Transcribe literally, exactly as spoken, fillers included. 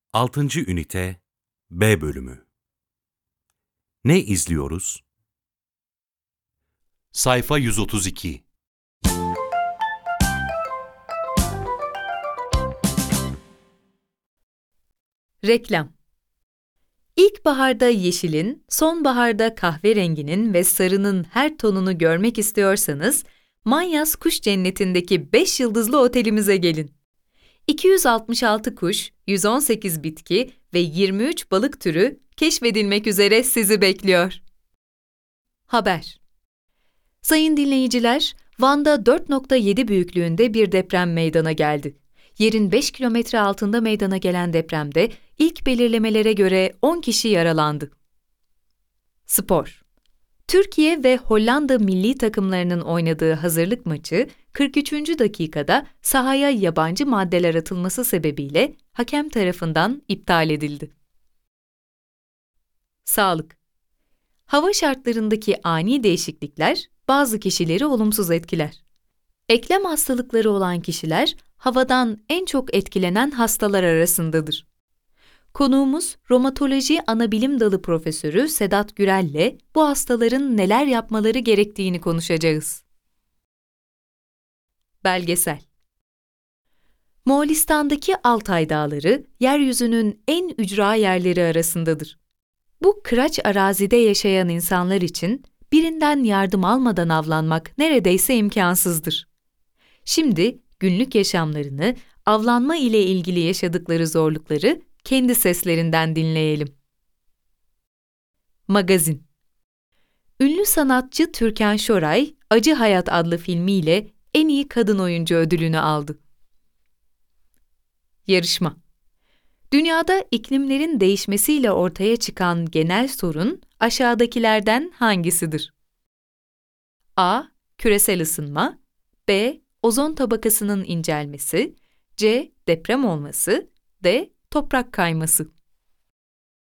altıncı. Ünite B bölümü. Ne izliyoruz? Sayfa yüz otuz iki. Reklam. İlkbaharda yeşilin, sonbaharda kahverenginin ve sarının her tonunu görmek istiyorsanız, Manyas Kuş Cenneti'ndeki beş yıldızlı otelimize gelin. iki yüz altmış altı kuş, yüz on sekiz bitki ve yirmi üç balık türü keşfedilmek üzere sizi bekliyor. Haber. Sayın dinleyiciler, Van'da dört nokta yedi büyüklüğünde bir deprem meydana geldi. Yerin beş kilometre altında meydana gelen depremde ilk belirlemelere göre on kişi yaralandı. Spor. Türkiye ve Hollanda milli takımlarının oynadığı hazırlık maçı kırk üçüncü dakikada sahaya yabancı maddeler atılması sebebiyle hakem tarafından iptal edildi. Sağlık. Hava şartlarındaki ani değişiklikler bazı kişileri olumsuz etkiler. Eklem hastalıkları olan kişiler havadan en çok etkilenen hastalar arasındadır. Konuğumuz Romatoloji Anabilim Dalı Profesörü Sedat Gürel'le bu hastaların neler yapmaları gerektiğini konuşacağız. Belgesel. Moğolistan'daki Altay Dağları, yeryüzünün en ücra yerleri arasındadır. Bu kıraç arazide yaşayan insanlar için birinden yardım almadan avlanmak neredeyse imkansızdır. Şimdi günlük yaşamlarını, avlanma ile ilgili yaşadıkları zorlukları kendi seslerinden dinleyelim. Magazin. Ünlü sanatçı Türkan Şoray, Acı Hayat adlı filmiyle en iyi kadın oyuncu ödülünü aldı. Yarışma. Dünyada iklimlerin değişmesiyle ortaya çıkan genel sorun aşağıdakilerden hangisidir? A. Küresel ısınma. B. Ozon tabakasının incelmesi. C. Deprem olması. D. Toprak kayması.